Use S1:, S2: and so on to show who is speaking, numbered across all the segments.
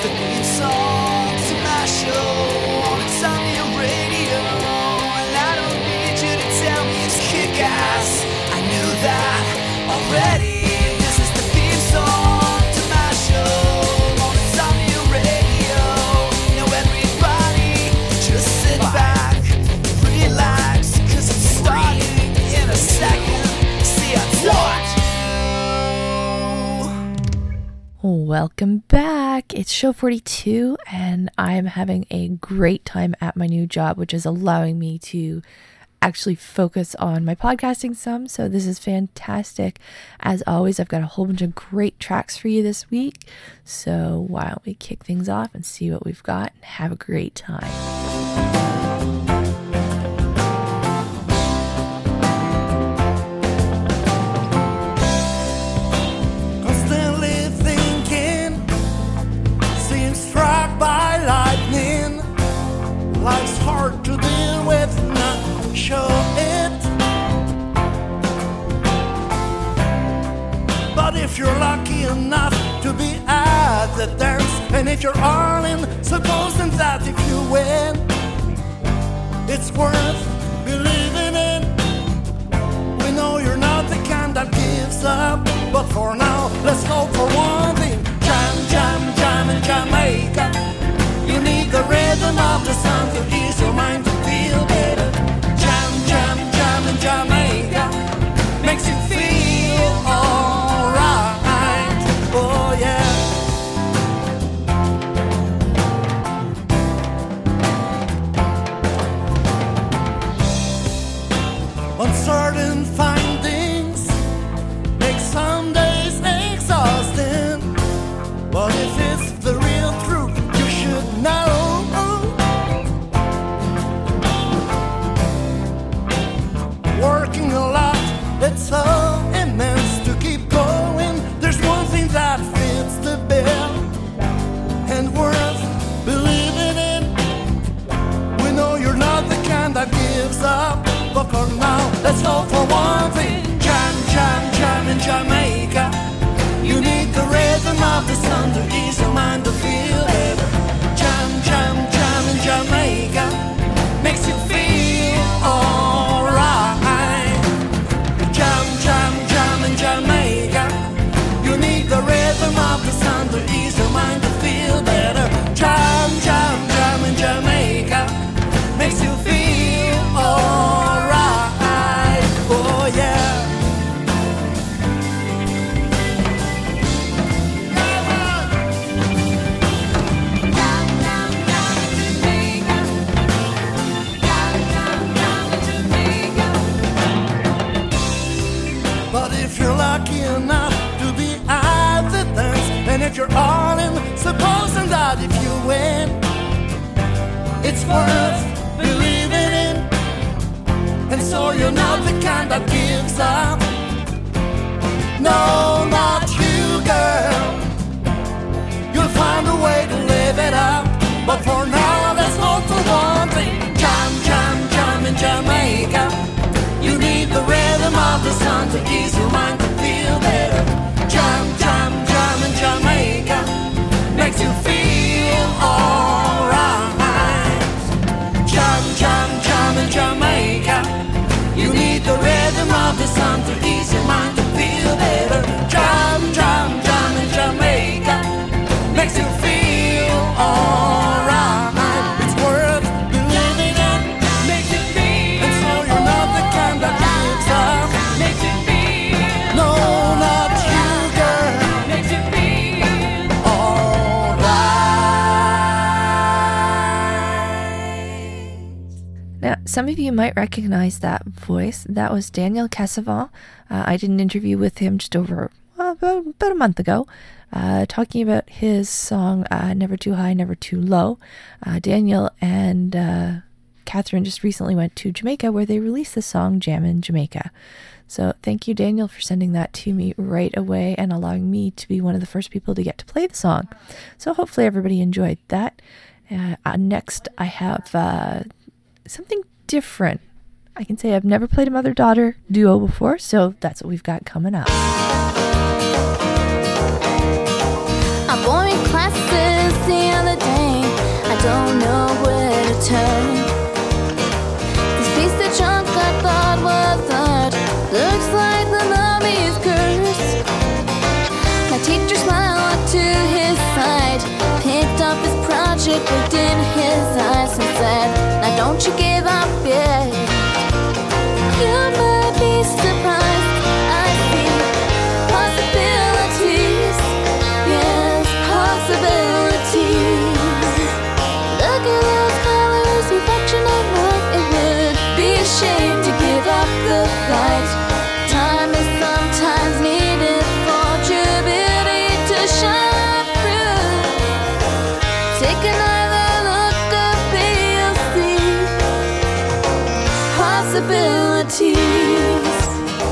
S1: the theme song to my show. It's on your radio, and I don't need you to tell me it's kick-ass. I knew that already. This is the theme song to my show. It's on your radio. Now everybody just sit back, relax, 'cause it's starting in a second. See, I told you.
S2: Welcome back. It's show 42, and I'm having a great time at my new job, which is allowing me to actually focus on my podcasting some. So this is fantastic. As always, I've got a whole bunch of great tracks for you this week. So why don't we kick things off and see what we've got and have a great time.
S3: Life's hard to deal with, not show it. But if you're lucky enough to be at the dance, and if you're all in, supposing that if you win, it's worth believing in. We know you're not the kind that gives up, but for now, let's go for one thing. Jam, jam, jam in Jamaica. You need the rhythm of the sun to ease your mind to feel better. Jam, jam, jam in Jamaica makes you feel alright. Oh yeah. Uncertain findings make some days exhausting, but if it's the real truth, know. Working a lot, it's so immense to keep going. There's one thing that fits the bill and worth believing in. We know you're not the kind that gives up, but for now, let's go for one thing. Jam, jam, jam in Jamaica. You need the rhythm of the sun to ease your mind to feel better. Jam, jam, jam in Jamaica makes you feel alright. Jam, jam, jam in Jamaica. You need the rhythm of the sun to ease your mind to feel better. Jam, jam, jam in Jamaica makes you feel alright. Oh yeah. Lucky enough to be at the dance, and if you're all in, supposing that if you win, it's worth believing in. And so you're not the kind that gives up. No, not you, girl. You'll find a way to live it up, but for now, let's go for one thing. Jam, jam, jam in Jamaica. You need the rhythm of the sun to ease your mind to feel better. Jam, jam, jam in Jamaica makes you feel alright. Jam, jam, jam in Jamaica. You need the rhythm of the sun to ease your mind to feel better. Jam, jam, jam in Jamaica makes you feel alright. It's worth believing in. Makes you feel. And so you're not the kind that gives up. Makes you feel. No, not you, girl. Makes you feel alright.
S2: Now, some of you might recognize that voice. That was Daniel Cassavant. I did an interview with him just over about a month ago, talking about his song Never Too High, Never Too Low. Daniel and Catherine just recently went to Jamaica, where they released the song Jam in Jamaica. So thank you, Daniel, for sending that to me right away and allowing me to be one of the first people to get to play the song. So hopefully everybody enjoyed that. Next, I have something different. I can say I've never played a mother-daughter duo before, so that's what we've got coming up.
S4: I'm boring classes it looked in his eyes and said, now don't you give up yet. You might be surprised, I see possibilities. Yes, possibilities. Look at those colors, reflection of light. It would be a shame to give up the fight. Time is sometimes needed for true beauty to shine through. Take another look up and you'll see possibilities.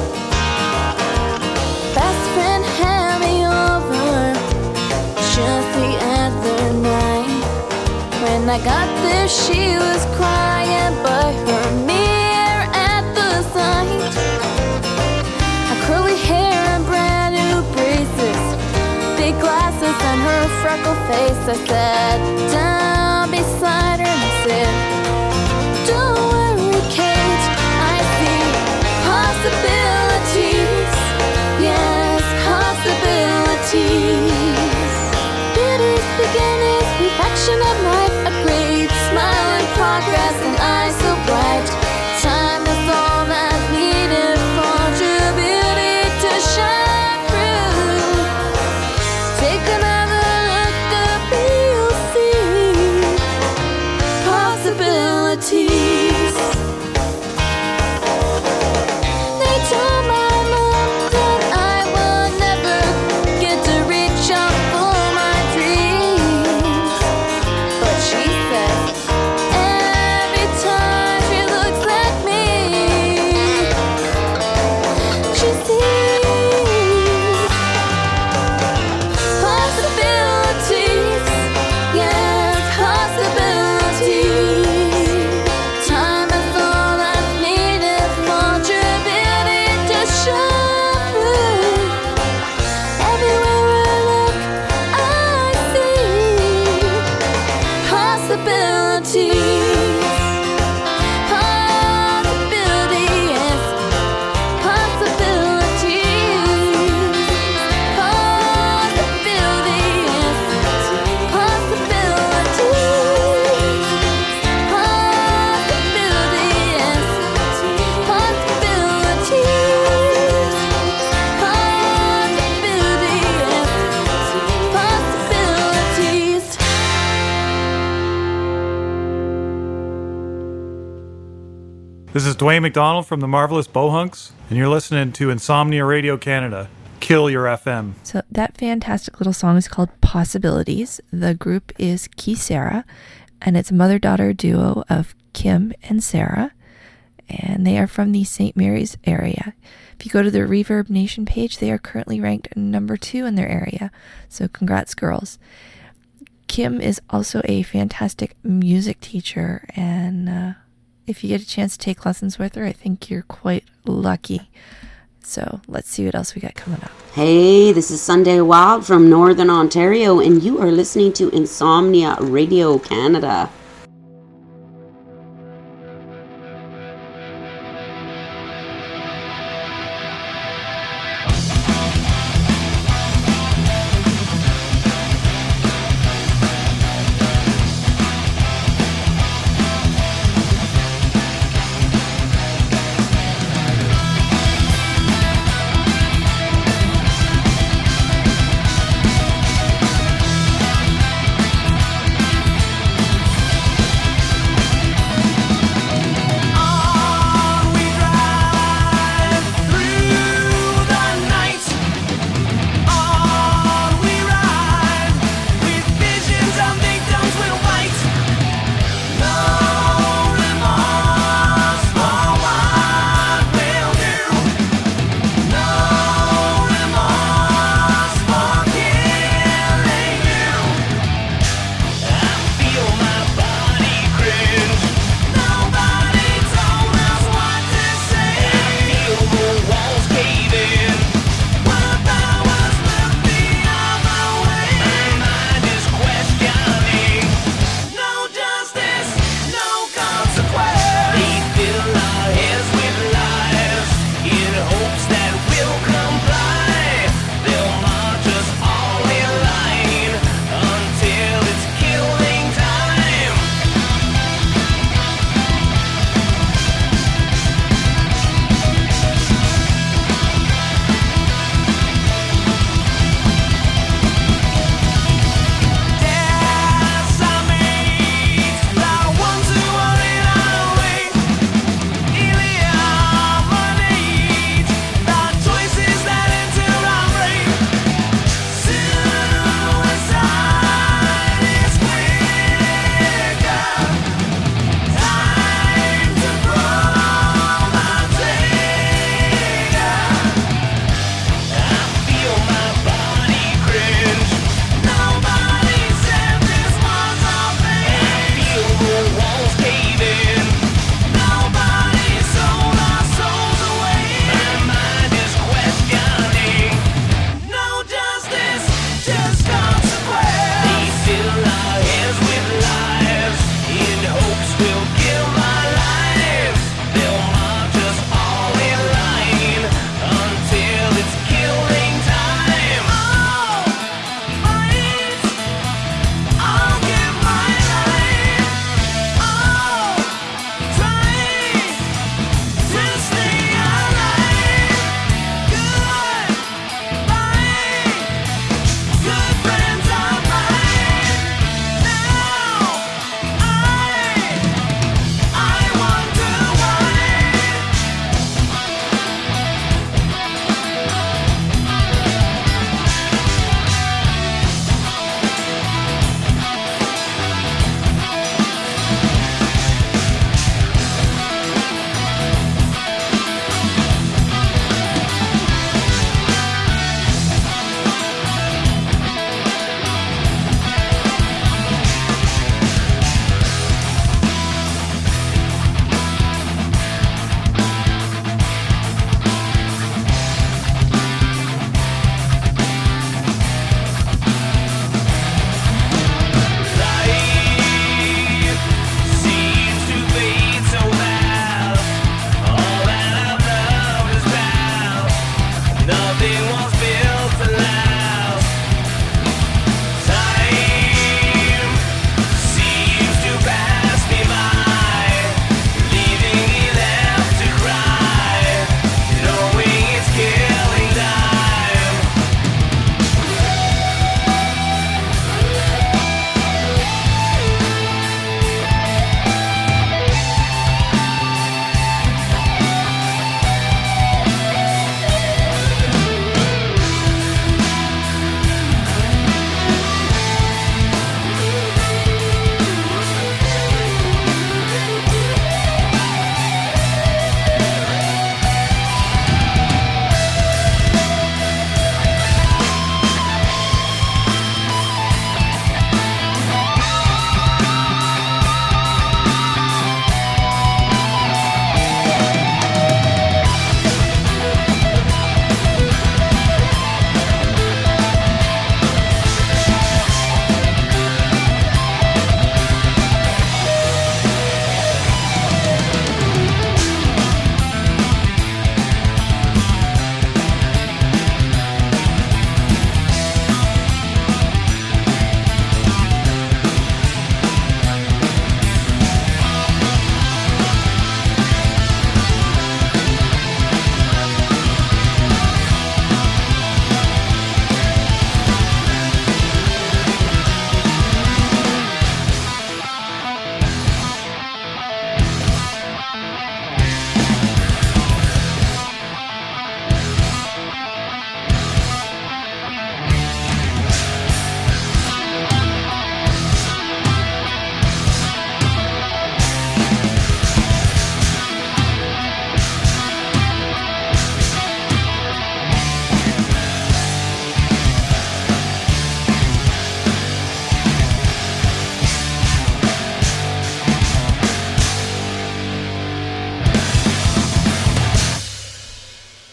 S4: Best friend had me over just the other night. When I got there she was crying, but her mirror at the sight. Her curly hair and brand new braces, big glasses and her freckled face. I sat down beside her and I said, don't worry, Kate, I see possibilities. Yes, possibilities. Beauty's beginnings, reflection of life, a great smile in progress, and eyes so bright. Time is all that's needed for true beauty to shine through. Take another look up and you'll see possibilities. They told my mom that I will never get to reach out for my dreams, but she said every time she looks at me, she sees possibilities. Yes, possibilities. Time is all that's needed for true beauty to shine through. Everywhere I look, I see possibilities. Possibility, yes, possibilities. Possibility, yes, possibilities. Possibility, yes, possibilities. Possibility, yes, possibilities.
S5: This is Dwayne McDonald from the Marvelous Bohunks, and you're listening to Insomnia Radio Canada. Kill your FM.
S2: So that fantastic little song is called Possibilities. The group is Kisara, and it's a mother-daughter duo of Kim and Sarah, and they are from the St. Mary's area. If you go to the Reverb Nation page, they are currently ranked number 2 in their area, so congrats, girls. Kim is also a fantastic music teacher, and if you get a chance to take lessons with her, I think you're quite lucky. So let's see what else we got coming up.
S6: Hey, this is Sunday Wild from Northern Ontario, and you are listening to Insomnia Radio Canada.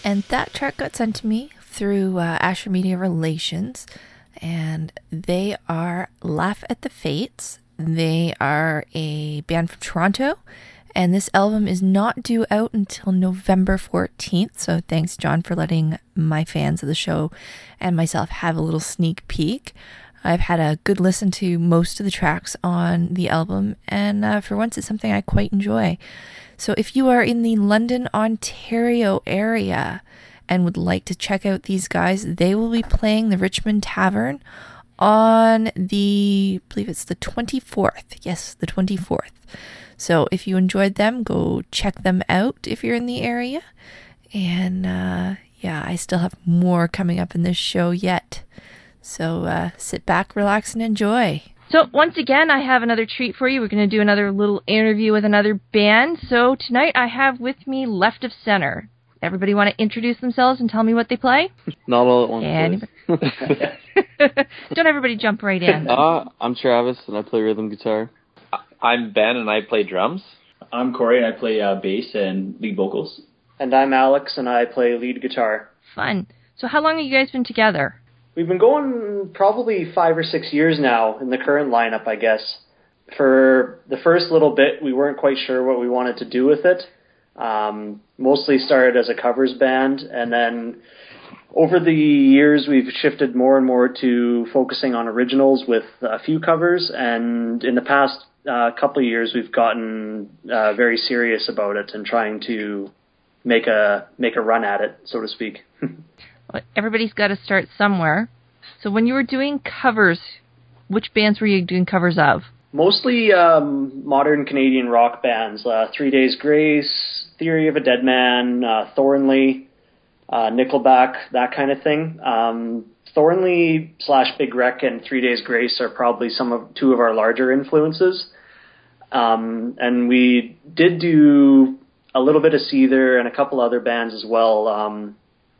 S2: And that track got sent to me through Asher Media Relations, and they are Laugh at the Fates. They are a band from Toronto, and this album is not due out until November 14th, so thanks, John, for letting my fans of the show and myself have a little sneak peek. I've had a good listen to most of the tracks on the album, and for once it's something I quite enjoy. So if you are in the London, Ontario area and would like to check out these guys, they will be playing the Richmond Tavern on I believe it's the 24th. Yes, the 24th. So if you enjoyed them, go check them out if you're in the area. And I still have more coming up in this show yet. So sit back, relax, and enjoy. So once again, I have another treat for you. We're going to do another little interview with another band. So tonight I have with me Left of Center. Everybody want to introduce themselves and tell me what they play?
S7: Not all at once.
S2: Don't everybody jump right in.
S7: I'm Travis, and I play rhythm guitar.
S8: I'm Ben, and I play drums.
S9: I'm Corey, and I play bass and lead vocals.
S10: And I'm Alex, and I play lead guitar.
S2: Fun. So how long have you guys been together?
S10: We've been going probably 5 or 6 years now in the current lineup, I guess. For the first little bit, we weren't quite sure what we wanted to do with it. Mostly started as a covers band, and then over the years we've shifted more and more to focusing on originals with a few covers, and in the past couple of years we've gotten very serious about it and trying to make a run at it, so to speak.
S2: Well, everybody's got to start somewhere. So when you were doing covers, which bands were you doing covers of?
S10: Mostly modern Canadian rock bands. 3 Days Grace, Theory of a Dead Man, Thornley, Nickelback, that kind of thing. Thornley / Big Wreck and 3 Days Grace are probably two of our larger influences. And we did do a little bit of Seether and a couple other bands as well.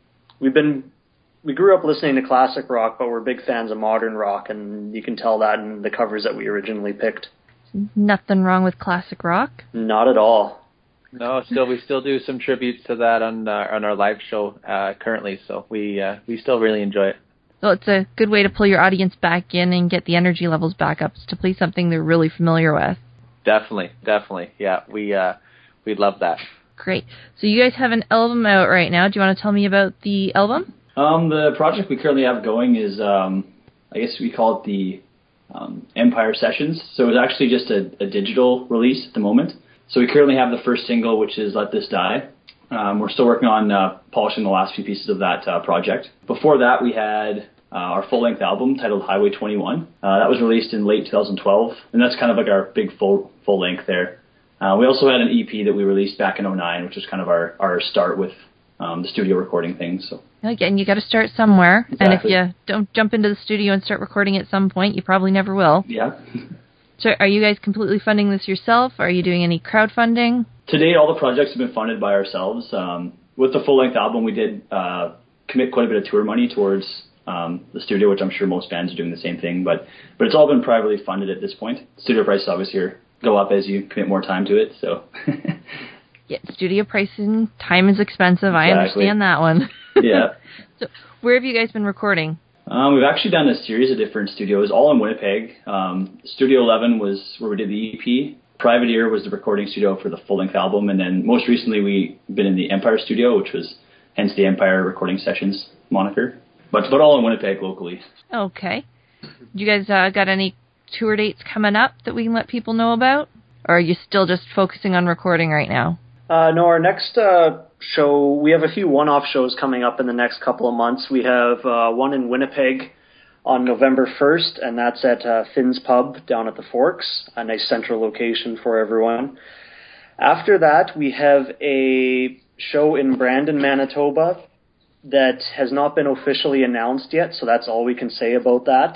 S10: We grew up listening to classic rock, but we're big fans of modern rock, and you can tell that in the covers that we originally picked.
S2: Nothing wrong with classic rock?
S10: Not at all.
S8: No, we still do some tributes to that on our live show currently, so we still really enjoy it.
S2: Well, it's a good way to pull your audience back in and get the energy levels back up, to play something they're really familiar with.
S8: Definitely. Yeah, we'd love that.
S2: Great. So you guys have an album out right now. Do you want to tell me about the album?
S9: The project we currently have going is, I guess we call it the Empire Sessions. So it's actually just a digital release at the moment. So we currently have the first single, which is Let This Die. We're still working on polishing the last few pieces of that project. Before that, we had our full-length album titled Highway 21. That was released in late 2012, and that's kind of like our big full-length there. We also had an EP that we released back in 2009, which was kind of our start with the studio recording things. So
S2: again, you got to start somewhere,
S9: exactly.
S2: And if you don't jump into the studio and start recording at some point, you probably never will.
S9: Yeah.
S2: So are you guys completely funding this yourself? Are you doing any crowdfunding?
S9: To date, all the projects have been funded by ourselves. With the full-length album, we did commit quite a bit of tour money towards the studio, which I'm sure most bands are doing the same thing. But it's all been privately funded at this point. Studio prices obviously go up as you commit more time to it. So.
S2: Yeah, studio pricing, time is expensive. Exactly. I understand that one.
S9: Yeah.
S2: So where have you guys been recording?
S9: We've actually done a series of different studios, all in Winnipeg. Studio 11 was where we did the EP. Private Ear was the recording studio for the full-length album. And then most recently we've been in the Empire studio, which was hence the Empire Recording Sessions moniker. But all in Winnipeg locally. Okay.
S2: You guys got any tour dates coming up that we can let people know about? Or are you still just focusing on recording right now?
S10: No, our next show, we have a few one-off shows coming up in the next couple of months. We have one in Winnipeg on November 1st, and that's at Finn's Pub down at the Forks, a nice central location for everyone. After that, we have a show in Brandon, Manitoba that has not been officially announced yet, so that's all we can say about that.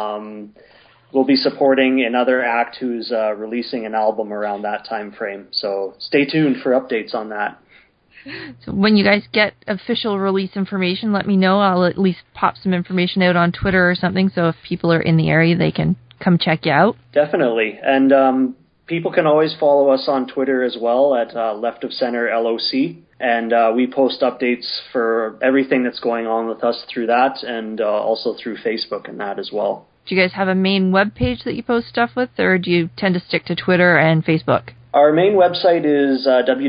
S10: We'll be supporting another act who's releasing an album around that time frame. So stay tuned for updates on that.
S2: So when you guys get official release information, let me know. I'll at least pop some information out on Twitter or something, so if people are in the area, they can come check you out.
S10: Definitely. And people can always follow us on Twitter as well at Left of Center LOC. And we post updates for everything that's going on with us through that, and also through Facebook and that as well.
S2: Do you guys have a main web page that you post stuff with, or do you tend to stick to Twitter and Facebook?
S10: Our main website is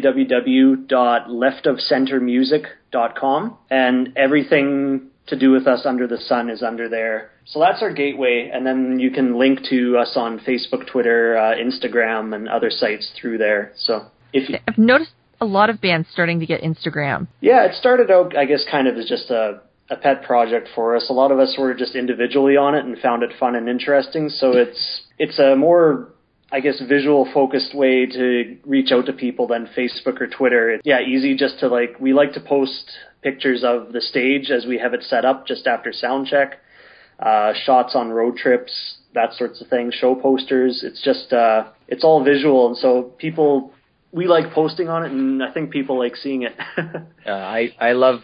S10: www.leftofcentermusic.com, and everything to do with us under the sun is under there. So that's our gateway, and then you can link to us on Facebook, Twitter, Instagram, and other sites through there. So
S2: I've noticed a lot of bands starting to get Instagram.
S10: Yeah, it started out, I guess, kind of as just a pet project for us. A lot of us were just individually on it and found it fun and interesting. So it's a more, I guess, visual-focused way to reach out to people than Facebook or Twitter. It's, easy just to, we like to post pictures of the stage as we have it set up just after sound check, shots on road trips, that sorts of things, show posters. It's just, it's all visual, and so we like posting on it, and I think people like seeing it.
S8: I love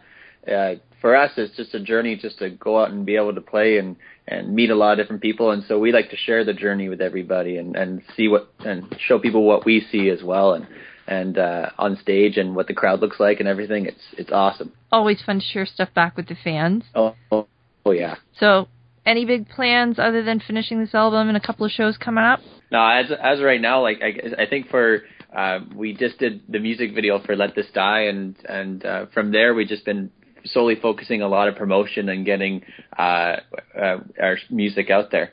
S8: for us, it's just a journey just to go out and be able to play and meet a lot of different people. And so we like to share the journey with everybody and see and show people what we see as well. And on stage and what the crowd looks like and everything. It's awesome.
S2: Always fun to share stuff back with the fans.
S8: Oh yeah.
S2: So any big plans other than finishing this album and a couple of shows coming up?
S8: No, as right now, I think we just did the music video for Let This Die, and from there we just been solely focusing a lot of promotion and getting our music out there.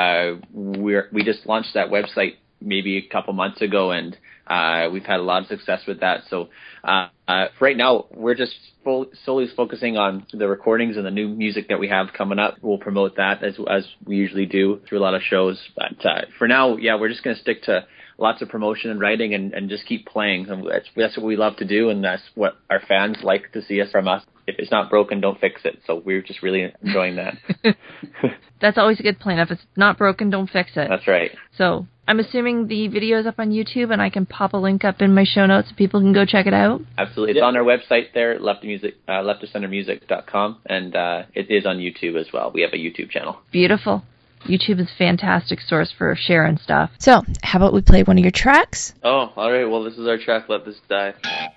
S8: We just launched that website maybe a couple months ago, and we've had a lot of success with that. So right now we're just solely focusing on the recordings and the new music that we have coming up. We'll promote that as we usually do through a lot of shows. But for now, we're just going to stick to lots of promotion and writing and just keep playing. And that's what we love to do, and that's what our fans like to see from us. If it's not broken, don't fix it. So we're just really enjoying that.
S2: That's always a good plan. If it's not broken, don't fix it.
S8: That's right.
S2: So I'm assuming the video is up on YouTube, and I can pop a link up in my show notes so people can go check it out.
S8: Absolutely. It's on our website there, leftofcentermusic.com, and it is on YouTube as well. We have a YouTube channel.
S2: Beautiful. YouTube is a fantastic source for sharing stuff.
S11: So, how about we play one of your tracks?
S7: Oh, all right. Well, this is our track, Let This Die.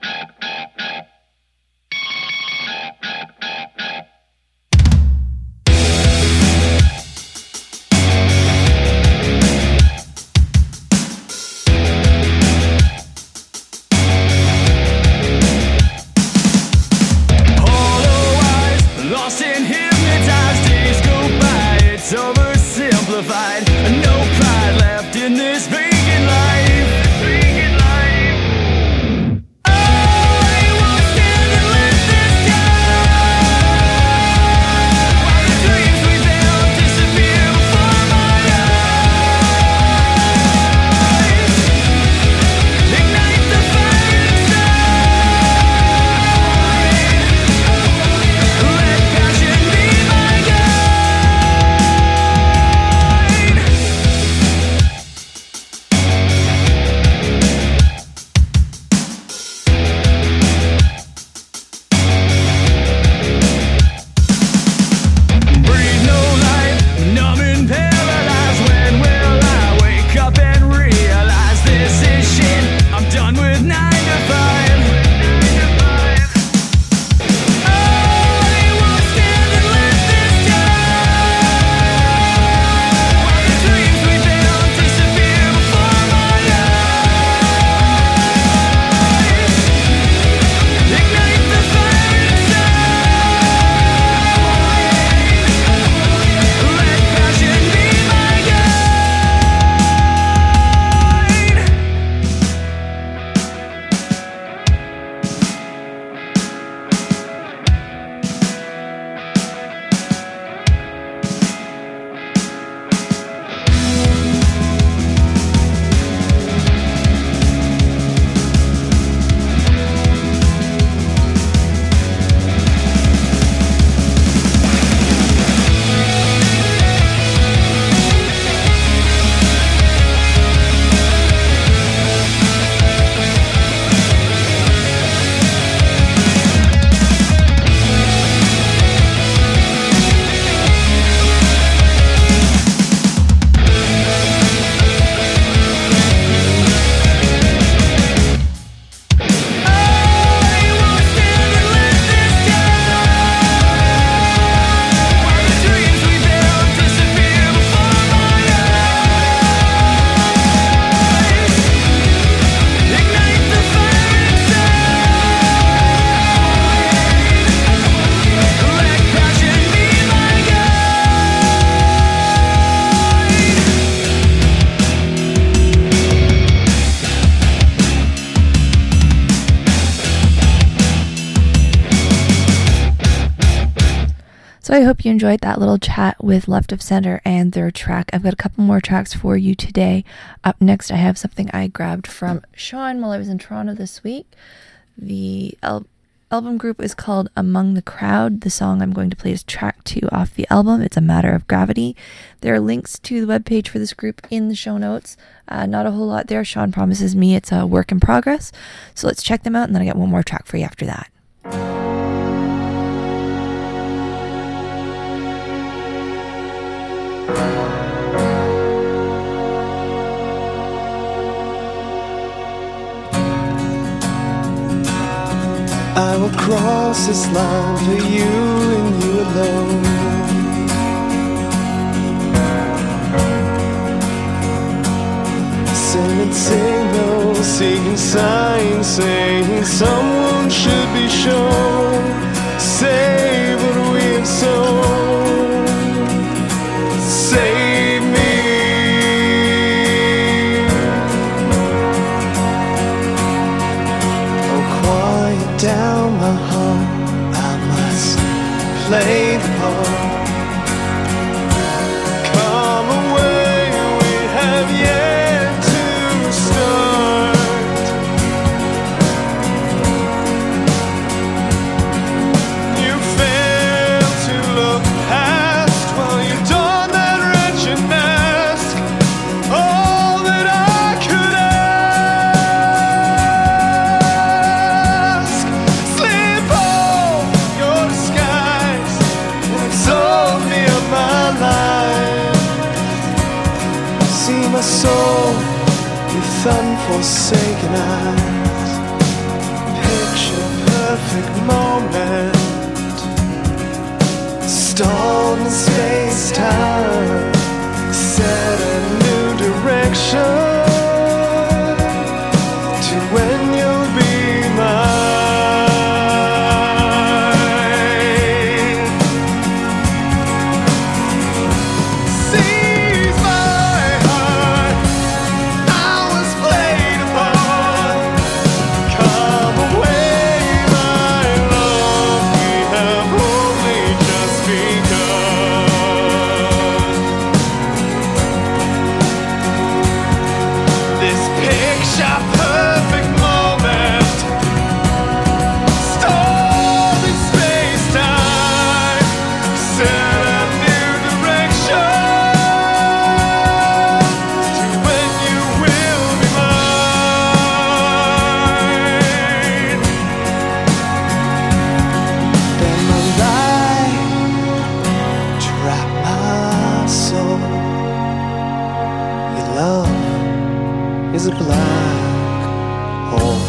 S1: No pride left in this vacant life.
S2: So I hope you enjoyed that little chat with Left of Center and their track. I've got a couple more tracks for you today. Up next, I have something I grabbed from Sean while I was in Toronto this week. The album group is called Among the Crowd. The song I'm going to play is track 2 off the album. It's A Matter of Gravity. There are links to the webpage for this group in the show notes. Not a whole lot there. Sean promises me it's a work in progress. So let's check them out, and then I got one more track for you after that.
S3: I will cross this line for you and you alone. Sending signals, seeking signs, saying someone should be shown. Say what we have sown. Save me. Down my heart, I must play the part. Come away, we have yet to start. You fail to look past while you don that wretched mask. All that I could my soul with unforsaken eyes. Picture perfect moment, stalled in space-time, set a new direction to when you'll be mine. Is a black hole.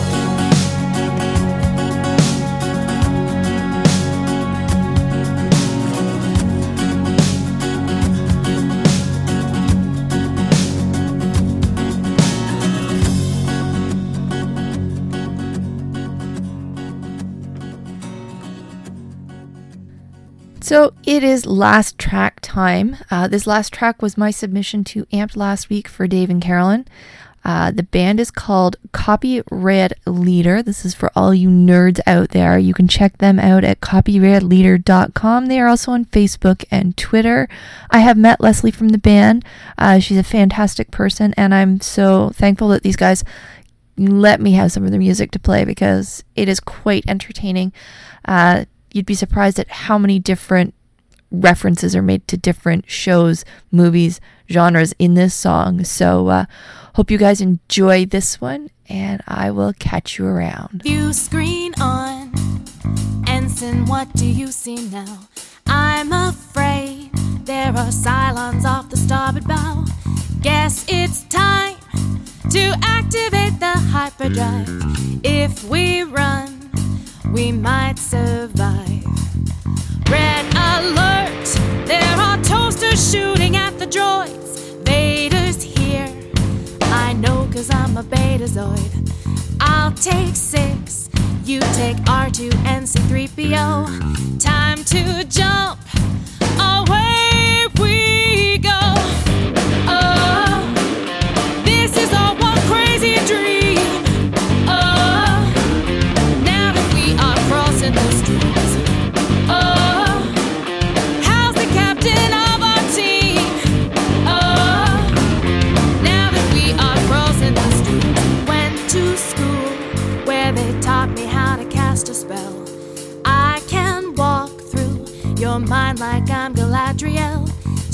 S2: So it is last track time. This last track was my submission to Amped last week for Dave and Carolyn. The band is called Copy Red Leader. This is for all you nerds out there. You can check them out at copyredleader.com. They are also on Facebook and Twitter. I have met Leslie from the band. She's a fantastic person, and I'm so thankful that these guys let me have some of their music to play because it is quite entertaining. You'd be surprised at how many different references are made to different shows, movies, genres in this song. So hope you guys enjoy this one, and I will catch you around.
S12: View screen on. Ensign, what do you see now? I'm afraid there are Cylons off the starboard bow. Guess it's time to activate the hyperdrive. If we run, we might survive. Red alert! There are toasters shooting at the droids. Vader's here. I know 'cause I'm a Betazoid. I'll take 6. You take R2 and C-3PO. Time to jump. Away we go. Oh, this is all one crazy dream. Oh, now that we are crossing the streets. Oh,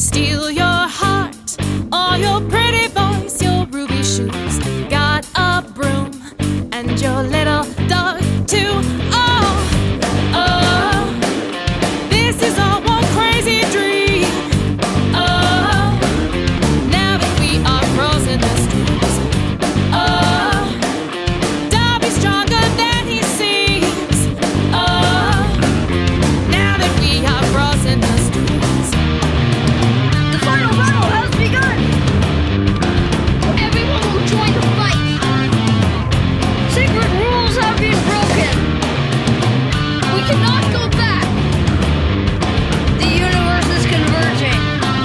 S12: steal your heart, all your pretty voice, your ruby shoes. Got a broom and your little dog too. Oh, oh, this is all one crazy dream. Oh, now that we are crossing the streets. Oh, Darby's stronger than he seems. Oh, now that we are crossing the streets.
S13: The final battle has begun! Everyone will join the fight! Secret rules have been broken! We cannot go back! The universe is converging!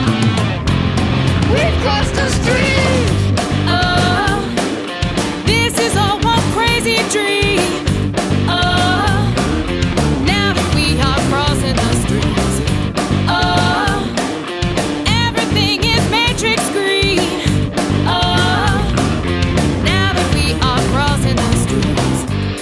S13: We've crossed the streams!
S12: Oh, this is all one crazy dream. Oh, now that we are crossing the streets. Oh, everything is matrix green. Oh, now that we are crossing the streets.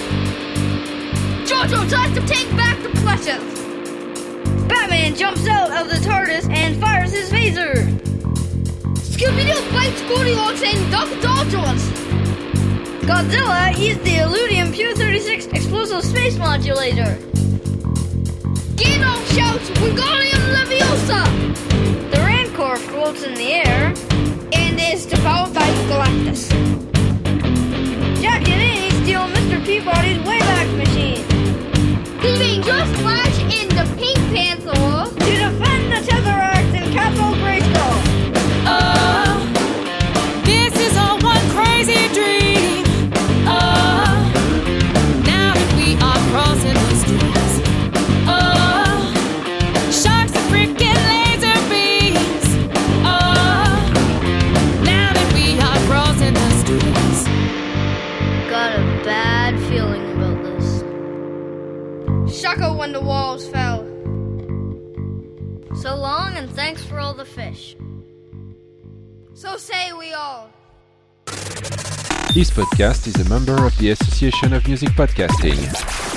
S13: Jojo tries to take back the Fletches! Batman jumps out of the TARDIS and fires his phaser! Scooby-Doo fights Goldilocks and Dr. Dodgers! Godzilla eats the Illudium Q-36 explosive space modulator! Gandalf shouts, Wingardium Leviosa! The Rancor floats in the air and is devoured by Galactus. Jack and Amy steal Mr. Peabody's Wayback Machine, leaving just Flash in the Pink Panther to defend the Tesseract in Castle Grayskull.
S12: Oh, this is all one crazy dream. Oh, now that we are crossing the streets. Oh, sharks and freaking laser beams. Oh, now that we are crossing the streets.
S13: Got a bad feeling about this. Shaka when the walls fell. So long and thanks for all the fish. So say we all.
S14: This podcast is a member of the Association of Music Podcasting.